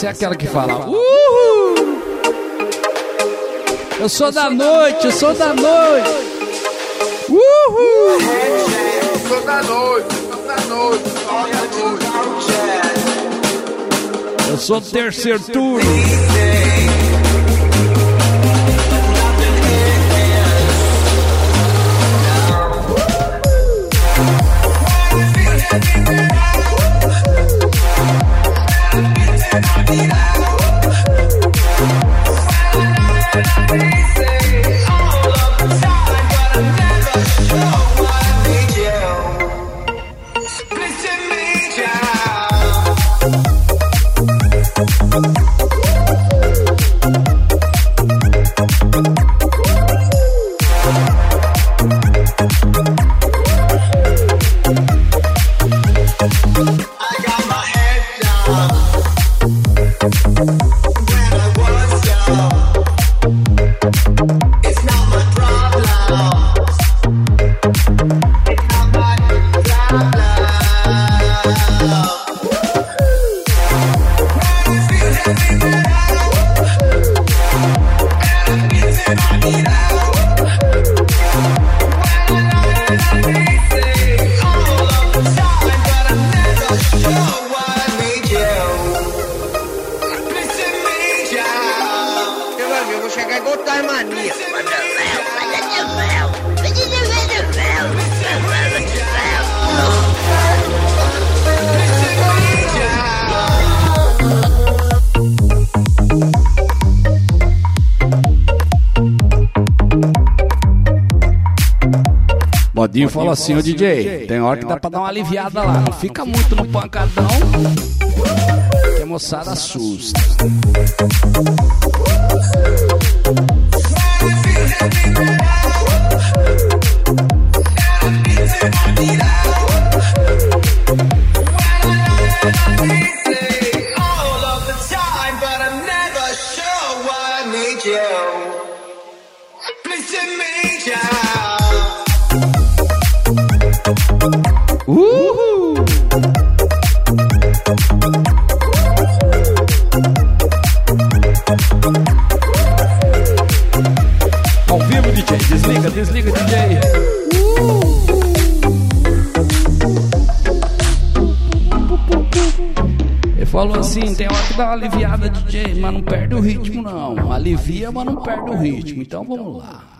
Essa é aquela que fala: uhul! Eu sou da noite, eu sou da noite. Uhul! Eu sou da noite, eu sou da noite, eu sou do terceiro turno. Bodinho falou assim: ô DJ, tem hora que dá pra dar uma aliviada lá, não fica muito no pancadão, que a moçada assusta. Ao vivo, DJ, desliga, DJ. Ele falou assim: tem hora que dá uma aliviada, DJ, mas não perde o ritmo não. Alivia, mas não perde o ritmo. Então vamos lá.